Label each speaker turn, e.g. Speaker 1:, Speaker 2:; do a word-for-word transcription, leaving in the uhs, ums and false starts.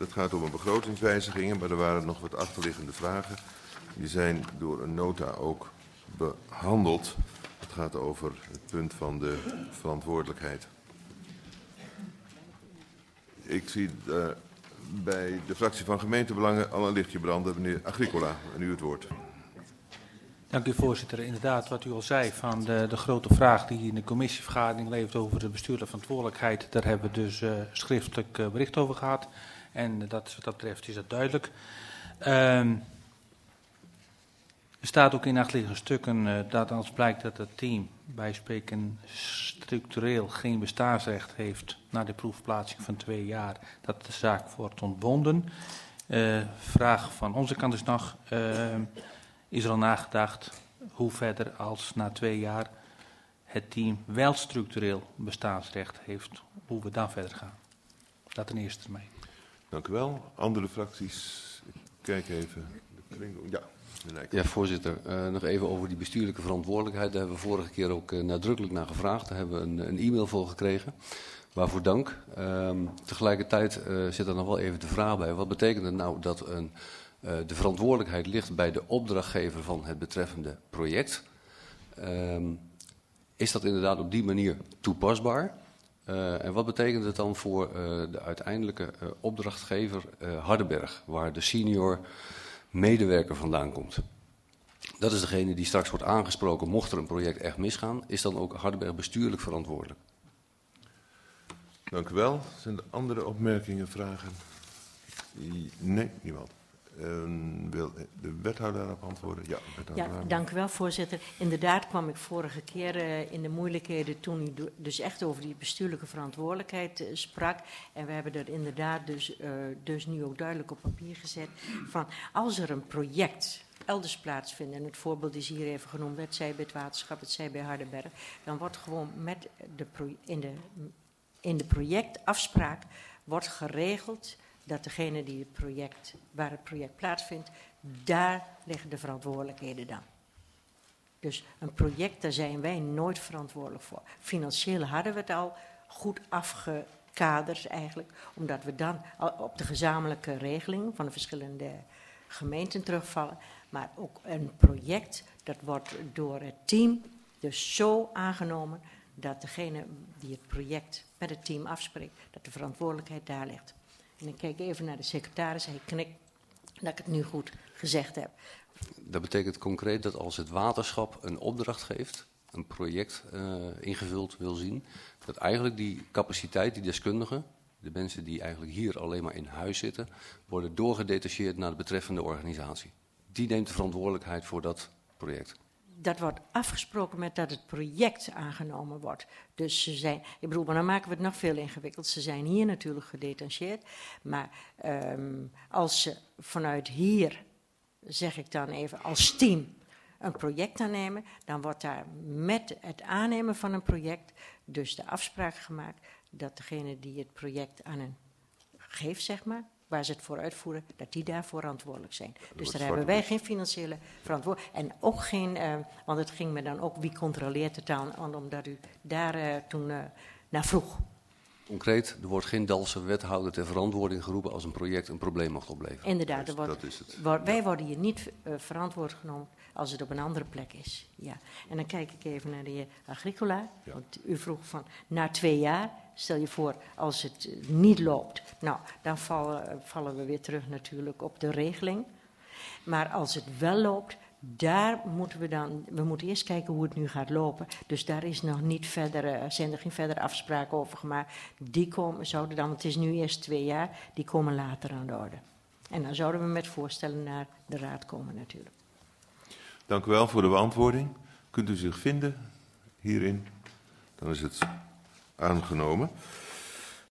Speaker 1: Dat gaat om een begrotingswijzigingen, maar er waren nog wat achterliggende vragen. Die zijn door een nota ook behandeld. Het gaat over het punt van de verantwoordelijkheid. Ik zie uh, bij de fractie van gemeentebelangen al een lichtje branden. Meneer Agricola, en u het woord.
Speaker 2: Dank u, voorzitter. Inderdaad, wat u al zei van de, de grote vraag die in de commissievergadering leeft over de bestuurlijke verantwoordelijkheid. Daar hebben we dus uh, schriftelijk uh, bericht over gehad. En dat, wat dat betreft is dat duidelijk. Um, er staat ook in achterliggende stukken uh, dat als blijkt dat het team bij spreken structureel geen bestaansrecht heeft na de proefplaatsing van twee jaar, dat de zaak wordt ontbonden. Uh, vraag van onze kant is nog, uh, is er al nagedacht hoe verder als na twee jaar het team wel structureel bestaansrecht heeft, hoe we dan verder gaan. Dat ten eerste mee.
Speaker 1: Dank u wel. Andere fracties? Ik kijk even. Ja.
Speaker 3: Ja, voorzitter. Uh, nog even over die bestuurlijke verantwoordelijkheid. Daar hebben we vorige keer ook uh, nadrukkelijk naar gevraagd. Daar hebben we een, een e-mail voor gekregen. Waarvoor dank. Uh, tegelijkertijd uh, zit er nog wel even de vraag bij. Wat betekent het nou dat een, uh, de verantwoordelijkheid ligt bij de opdrachtgever van het betreffende project? Uh, is dat inderdaad op die manier toepasbaar? Uh, en wat betekent het dan voor uh, de uiteindelijke uh, opdrachtgever uh, Hardenberg, waar de senior medewerker vandaan komt? Dat is degene die straks wordt aangesproken mocht er een project echt misgaan. Is dan ook Hardenberg bestuurlijk verantwoordelijk?
Speaker 1: Dank u wel. Zijn er andere opmerkingen, vragen? Nee, niemand. Uh, wil de wethouder daarop antwoorden? Ja, wethouder.
Speaker 4: Ja, dank u wel, voorzitter. Inderdaad kwam ik vorige keer uh, in de moeilijkheden toen u do- dus echt over die bestuurlijke verantwoordelijkheid uh, sprak. En we hebben er inderdaad dus, uh, dus nu ook duidelijk op papier gezet van als er een project elders plaatsvindt, en het voorbeeld is hier even genoemd, het zij bij het waterschap, het zij bij Hardenberg, dan wordt gewoon met de pro- in, de, in de projectafspraak wordt geregeld dat degene die het project, waar het project plaatsvindt, daar liggen de verantwoordelijkheden dan. Dus een project, daar zijn wij nooit verantwoordelijk voor. Financieel hadden we het al goed afgekaderd eigenlijk, omdat we dan op de gezamenlijke regeling van de verschillende gemeenten terugvallen. Maar ook een project, dat wordt door het team dus zo aangenomen dat degene die het project met het team afspreekt, dat de verantwoordelijkheid daar ligt. En ik kijk even naar de secretaris, hij knikt dat ik het nu goed gezegd heb.
Speaker 3: Dat betekent concreet dat als het waterschap een opdracht geeft, een project uh, ingevuld wil zien, dat eigenlijk die capaciteit, die deskundigen, de mensen die eigenlijk hier alleen maar in huis zitten, worden doorgedetacheerd naar de betreffende organisatie. Die neemt de verantwoordelijkheid voor dat project.
Speaker 4: Dat wordt afgesproken met dat het project aangenomen wordt. Dus ze zijn, ik bedoel, maar dan maken we het nog veel ingewikkeld. Ze zijn hier natuurlijk gedetacheerd. Maar um, als ze vanuit hier, zeg ik dan even, als team een project aannemen, dan wordt daar met het aannemen van een project dus de afspraak gemaakt dat degene die het project aan hen geeft, zeg maar, waar ze het voor uitvoeren, dat die daarvoor verantwoordelijk zijn. Dus daar hebben wij geen financiële verantwoordelijkheid. En ook geen, uh, want het ging me dan ook, wie controleert het dan, omdat u daar uh, toen uh, naar vroeg.
Speaker 3: Concreet, er wordt geen Dalse wethouder ter verantwoording geroepen als een project een probleem mocht opleveren.
Speaker 4: Inderdaad, er wordt,
Speaker 1: dat is het.
Speaker 4: Wordt, wij worden hier niet uh, verantwoord genomen als het op een andere plek is. Ja. En dan kijk ik even naar de heer Agricola, ja. Want u vroeg van na twee jaar, stel je voor als het uh, niet loopt. Nou, dan vallen, uh, vallen we weer terug natuurlijk op de regeling. Maar als het wel loopt, daar moeten we dan, we moeten eerst kijken hoe het nu gaat lopen. Dus daar is nog niet verder, zijn er geen verdere afspraken over gemaakt. Die komen, zouden dan, want het is nu eerst twee jaar, die komen later aan de orde. En dan zouden we met voorstellen naar de raad komen natuurlijk.
Speaker 1: Dank u wel voor de beantwoording. Kunt u zich vinden hierin? Dan is het aangenomen.